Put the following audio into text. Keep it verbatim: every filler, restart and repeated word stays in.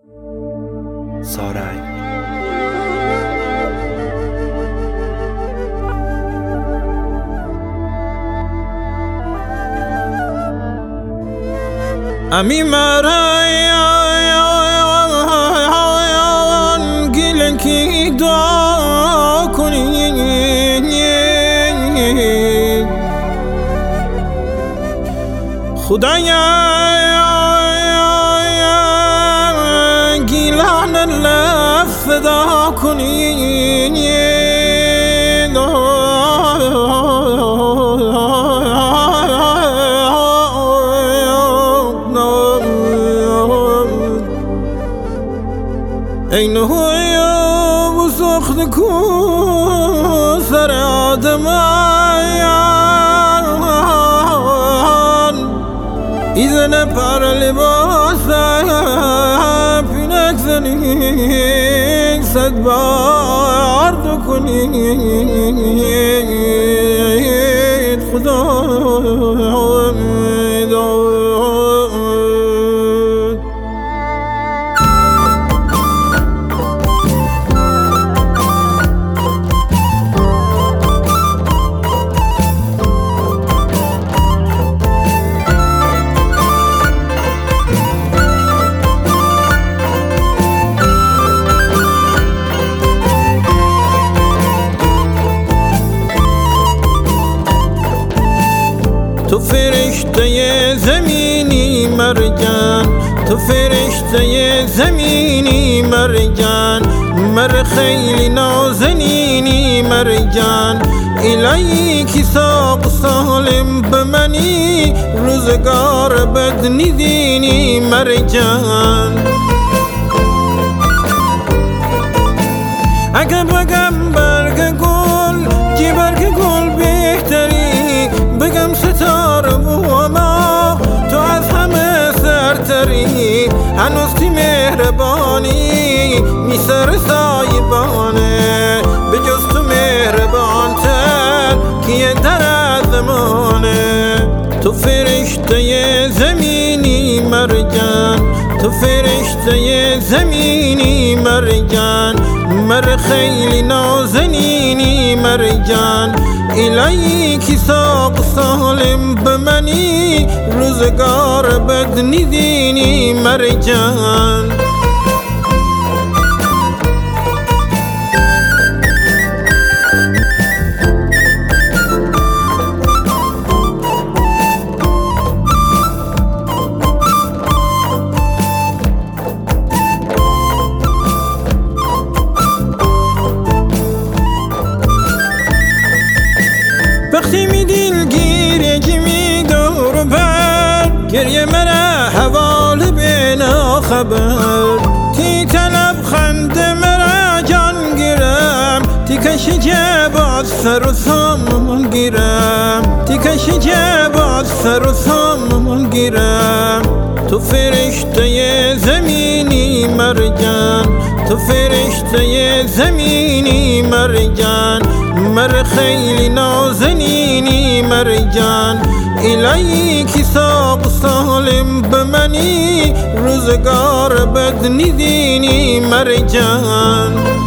سارنگ. امی مرایان گل کی دعا کنید خدایا گیلان لف فدا کنید این هوی و سخت کو سر آدمان ایزن پر لباس پینک زنید صد بار دو کنید خدا تو فرشته زمینی مرجان، تو فرشته زمینی مرجان، مر خیلی نازنینی مرجان، الهی کی ساق سالم بمنی روزگار بد ندینی مرجان. اگه بگم برگ گل جی برگ گل بهتری، بگم ستاره و ما تو از همه سرتری، هنوز تی مهربانی می سر سایبانه، به جز تو مهربان تر کیه در از زمانه. تو فرشته زمینی مرجان، تو فرشته زمینی مرجان، مر خیلی نازنینی مرجان، الهی کی ساق سالم بمنی روزگار بد ندینی مرجان. وقتی می دل گیره که می دور بر گریه مرا حوال بینا خبر، تی طلب خنده مرا جان گیرم، تی کشی جباد سر و سامون گیرم، تی کشی جباد سر و سامون گیرم. تو فرشته زمینی مرجان، تو فرشته زمینی مرجان، مر خیلی نازنینی مرجان، الهی کی ساق سالم بمنی روزگار بد ندینی مرجان.